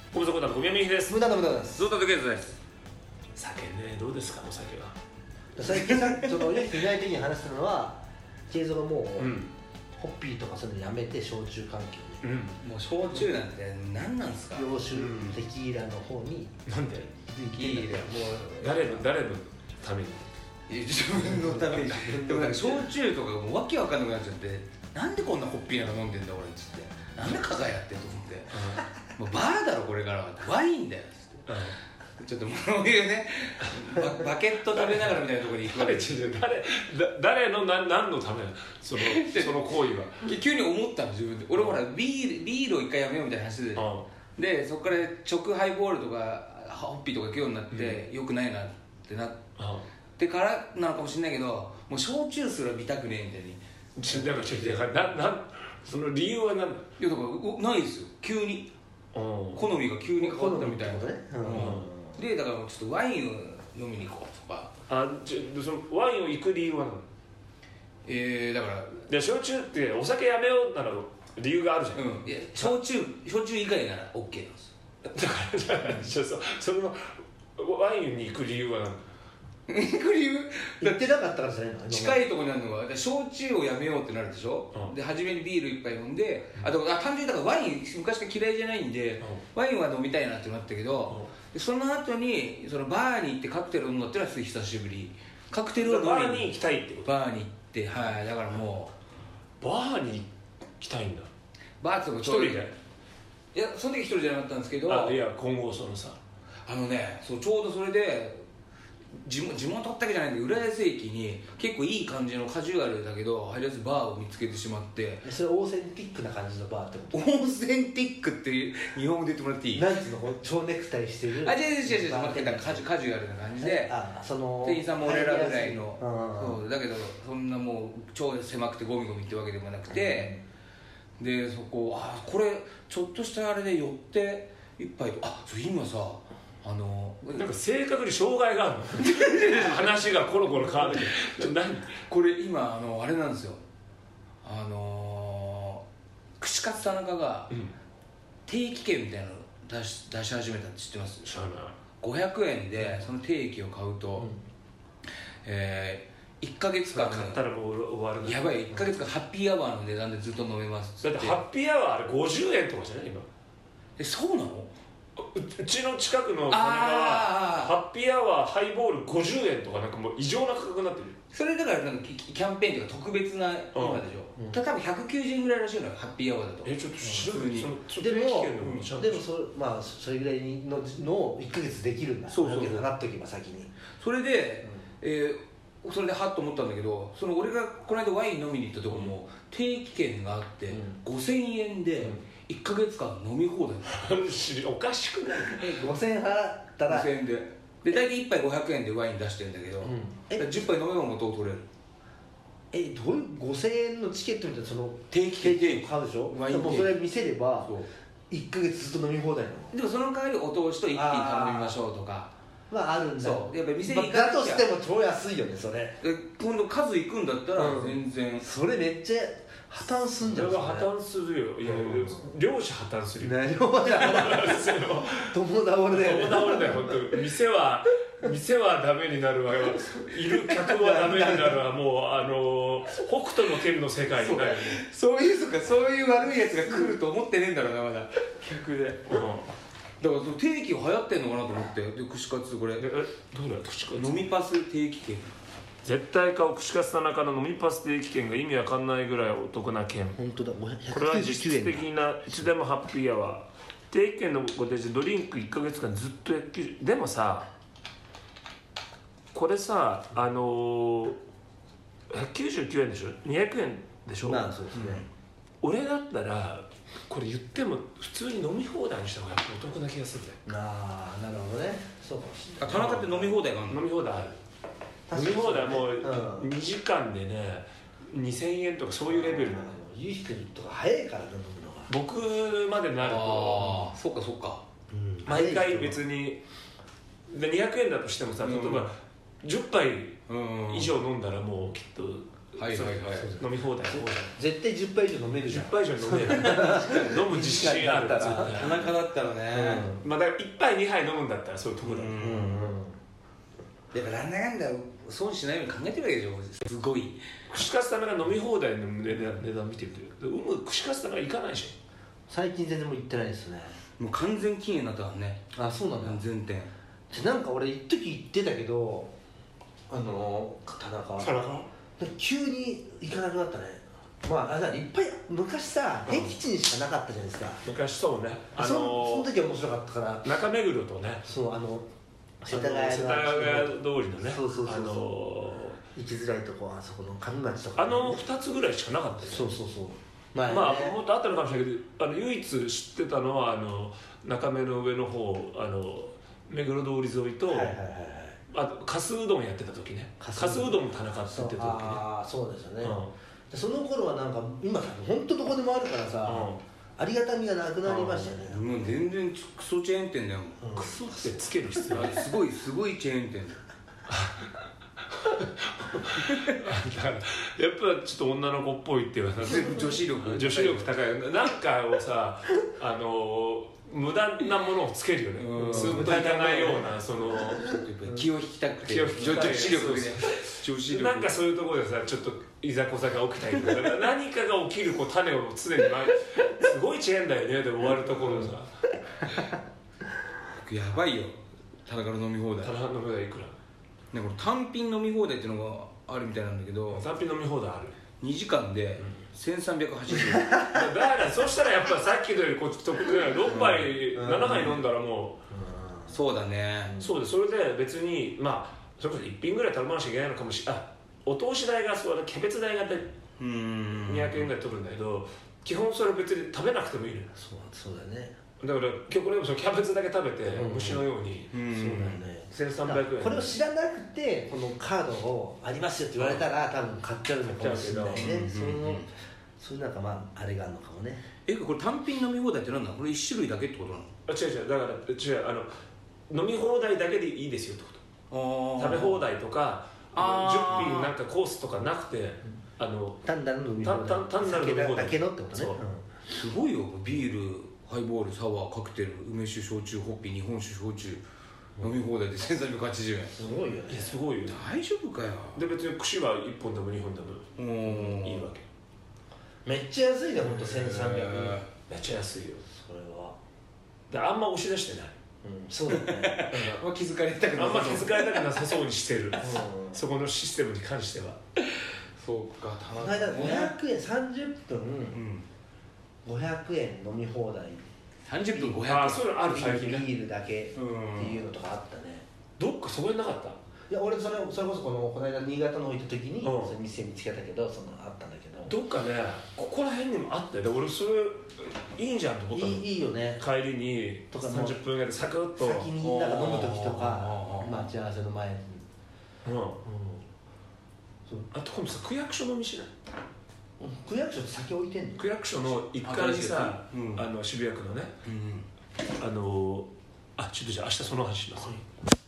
ご無沙汰の小宮美です無駄です。 ゾウタとケイズです。 酒ね、どうですかお酒は。 最近さ、その家にいない時に話したのはケイゾがもう、ホッピーとかそういうのやめて焼酎関係で、もう焼酎なんて何なんですか。 洋酒、テキーラの方に。 なんでテキーラもう誰のために。 自分のためにでもなんか焼酎とかもうわけわかんなくなっちゃって、なんでこんなホッピーなんか飲んでんだ俺っつって、なんでカカやってと思って、もうバーだろこれからは、ワインだよっつって、ちょっともういうねバケット食べながらみたいなところに行くわけです。 誰の何のためなのその行為は。 急に思ったの自分で。俺ほらビールを一回やめようみたいな話で、そこから直ハイボールとかホッピーとか行くようになって、よくないなってなってからなのかもしれないけど、もう焼酎すら見たくねえみたいに。 だからその理由は何だ。 いやだからないですよ、急に好みが急に変わったみたいな。でだからちょっとワインを飲みに行こうとか。 そのワインを行く理由は何。 だからで焼酎ってお酒やめようなら理由があるじゃん。 いや焼酎以外なら OK なんですよ。 だからそのワインに行く理由は何。 行く理由行ってなかったからじゃないの。 近いところにあるのは焼酎をやめようってなるでしょ、で初めにビール一杯飲んで、単純にだからワイン昔から嫌いじゃないんで、ワインは飲みたいなってなったけど、その後にそのバーに行ってカクテルを飲むのってのは久しぶり。カクテルを飲みにバーに行きたいってこと。 バーに行って、はい、だからもうバーに行きたいんだ。 バーって一人で。 いやその時一人じゃなかったんですけど、 いや今後そのさそうちょうどそれで地元ってわけじゃないんで、浦安駅に結構いい感じのカジュアルだけど入りやすいバーを見つけてしまって。 それオーセンティックな感じのバーってこと。 オーセンティックっていう日本語で言ってもらっていい。 なんつうの、蝶ネクタイしてる。 違う待って、カジュアルな感じで、店員さんも俺らぐらいの、そうだけどそんなもう超狭くてゴミゴミってわけでもなくて、でそここれちょっとしたあれで寄って一杯と、それ今さなんか正確に障害があるの話がコロコロ変わるけど何これ今あれなんですよ、串カツ田中が定期券みたいなの出し始めたって知ってます？ 知らない。 500円でその定期を買うと、1ヶ月間買ったらもう終わる。 やばい、1ヶ月間ハッピーアワーの値段でずっと飲めますだってハッピーアワーあれ50円とかじゃない今。 そうなの？ うちの近くの金はハッピーアワーハイボール50円とかなんかもう異常な価格になってる。 それだからなんかキャンペーンっていうか特別な今でしょ、多分190円ぐらいらしいのよハッピーアワーだと。 ちょっと調べて。 でもそれぐらいの1ヶ月できるんだ。 そう払っとけば先に。 それで、それでハッと思ったんだけど、その俺がこの間ワイン飲みに行ったとこも定期券があって、5000円で1ヶ月間飲み放題。 おかしくない ？5000円払ったら 5000円で大体1杯500円でワイン出してるんだけど、10杯飲めば元を取れる。 どういう5000円のチケットみたいな、その定期券買うでしょ。 ワインもうそれ見せれば1ヶ月ずっと飲み放題なの。 でもその代わりお通しと1品頼みましょうとかあるんだ。 そうやっぱり店に行かだとしても超安いよねそれ。 今度数行くんだったら全然、 それめっちゃ破綻すんじゃん。 それは破綻するよ。いや漁師破綻するよ。 漁師破綻するよ。友倒れだよね。 友倒れだよ本当。店はダメになるわよ。いる客はダメになるわ。もう北斗の拳の世界になる。 そういう悪いやつが来ると思ってねえんだろうなまだ客で。だからその定期が流行ってんのかなと思って。で串カツこれどうだ串カツ飲みパス定期券絶対買う。串カツ田中の飲みパス定期券が意味わかんないぐらいお得な券。 本当だ。 これは実質的ないつでもハッピーアワー。定期券のご提示ドリンク1ヶ月間ずっとでもさこれさ199円でしょ200円でしょ。 そうですね。 俺だったらこれ言っても普通に飲み放題にした方がお得な気がするんだよ。 なるほどね。そうかもしれない。 田中って飲み放題があるの？ 飲み放題ある。飲み放題もう2時間でね2000円とかそういうレベルなの。 ユーステルとか早いからね飲むのが。 僕までになるとそっか、 毎回別にで200円だとしてもさ、例えば10杯以上飲んだらもうきっとはいはいはい飲み放題絶対10杯以上飲めるじゃん。 10杯以上飲める飲む自信あるだったら田中だったらね、 まあだから1杯2杯飲むんだったらそういうとこだ、 やっぱなんだかんだ損しないように考えてるわけでしょ。すごい串カツ田中飲み放題の値段見てみて串カツ田中行かないじ最近全然もう行ってないですね。 もう完全禁煙になったからね。 あ、そうなんだ。 全店なんか俺一時行ってたけど、田中急に行かなくなったね。まあ、いっぱい昔さ、僻地にしかなかったじゃないですか。 昔そうね、 その時は面白かったから。 中目黒とね、 そう世田谷通りのね、 そう行きづらいとこ、あそこの上町とか、 2つぐらいしかなかったよね。 そうまあもっとあったのかもしれないけど、唯一知ってたのは中目の上の方、目黒通り沿いと、あとかすうどんやってた時ね、かすうどんも田中って言ってた時ね。 ああ、そうですよね。その頃はなんか今本当どこでもあるからさ、ありがたみがなくなりましたよね。 もう全然クソチェーン店だよ。 クソってつける必要ある。 すごいチェーン店だよ。 だからやっぱちょっと女の子っぽいっていうかさ、 女子力高いなんかをさ、無駄なものをつけるよね。スーッといかないような気を引きたくて女子力でなんかそういうところでさ、ちょっといざこざが起きたりとか何かが起きる種を常にすごいチェーンだよねで終わるところさやばいよ。田中の飲み放題、 田中の飲み放題いくらね、これ単品飲み放題っていうのがあるみたいなんだけど、 単品飲み放題ある 2時間で1380円。 だからそしたらやっぱさっきのよりこっち得で6杯7杯飲んだらもうそうだね。 そうで、それで別にまあそれこそ1品ぐらい頼まなきゃいけないのかもしれない。お通し代がそうキャベツ代が200円ぐらい取るんだけど、基本それ別に食べなくてもいいのよ。 そうだね。 だから今日これもそのキャベツだけ食べて虫のようにそうだよね。 1300円。 これを知らなくてこのカードをありますよって言われたら多分買っちゃうのかもしれないね。そういうなんかまああれがあるのかもね。 これ単品飲み放題って何なの？これ1種類だけってことなの？ 違うだから飲み放題だけでいいですよってこと。食べ放題とか10品なんかコースとかなくて単なる飲み放題単なる飲み放題だけのってことね。 すごいよ。ビール、ハイボール、サワー、カクテル、梅酒、焼酎、ホッピー、日本酒、焼酎飲み放題で1380円。 すごいよね。 すごいよ。 大丈夫かよ。 で別に串は1本でも2本でもいいわけ。 めっちゃ安いね、ほんと1300円。 めっちゃ安いよ。 それはであんま押し出してない。 そうだね。 あんま気づかれたくない。 あんま気づかれたくなさそうにしてる。そこのシステムに関しては。 そうか。 この間500円30分500円飲み放題。 30分500円。 あ、そういうのある最近ね。 ビールだけっていうのとかあったね。 どっかそこになかった？ いや、俺それこそこの間新潟の方行った時にその店見つけたけど、そのあったんだけど。 どっかね、ここら辺にもあったよ。で俺それいいんじゃんと思ったの。 いいよね。 帰りに30分ぐらいでサクッと先になんか飲む時とか待ち合わせの前に。 あと今度さ、区役所の店ない？ 区役所って酒置いてんの？ 区役所の1階にさ、渋谷区のね、ちょっとじゃあ明日その話します。